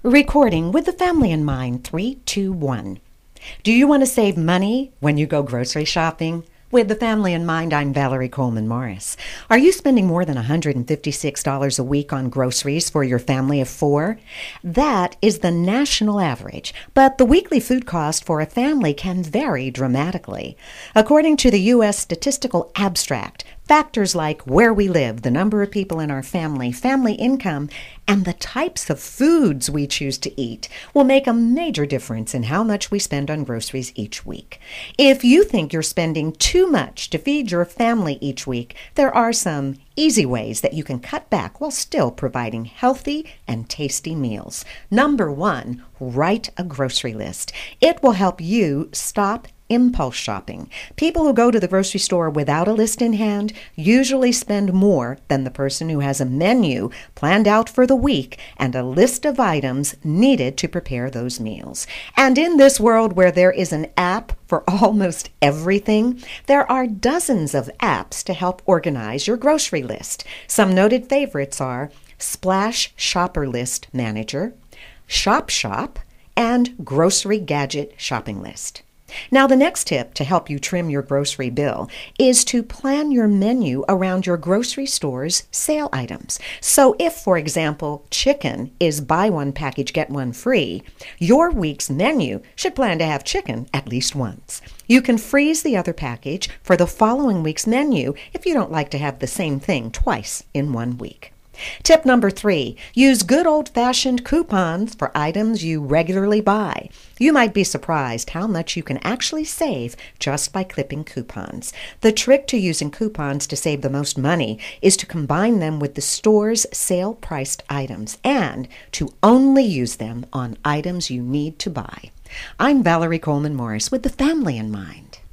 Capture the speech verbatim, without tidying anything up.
Recording with the family in mind. Three, two, one. Do you want to save money when you go grocery shopping? With the family in mind, I'm Valerie Coleman Morris. Are you spending more than one hundred fifty-six dollars a week on groceries for your family of four? That is the national average, but the weekly food cost for a family can vary dramatically. According to the U S Statistical Abstract, factors like where we live, the number of people in our family, family income, and the types of foods we choose to eat will make a major difference in how much we spend on groceries each week. If you think you're spending too much to feed your family each week, there are some easy ways that you can cut back while still providing healthy and tasty meals. Number one, write a grocery list. It will help you stop impulse shopping. People who go to the grocery store without a list in hand usually spend more than the person who has a menu planned out for the week and a list of items needed to prepare those meals. And in this world where there is an app for almost everything, there are dozens of apps to help organize your grocery list. Some noted favorites are Splash Shopper List Manager, Shop Shop, and Grocery Gadget Shopping List. Now, the next tip to help you trim your grocery bill is to plan your menu around your grocery store's sale items. So if, for example, chicken is buy one package, get one free, your week's menu should plan to have chicken at least once. You can freeze the other package for the following week's menu if you don't like to have the same thing twice in one week. Tip number three, use good old-fashioned coupons for items you regularly buy. You might be surprised how much you can actually save just by clipping coupons. The trick to using coupons to save the most money is to combine them with the store's sale-priced items and to only use them on items you need to buy. I'm Valerie Coleman Morris with the family in mind.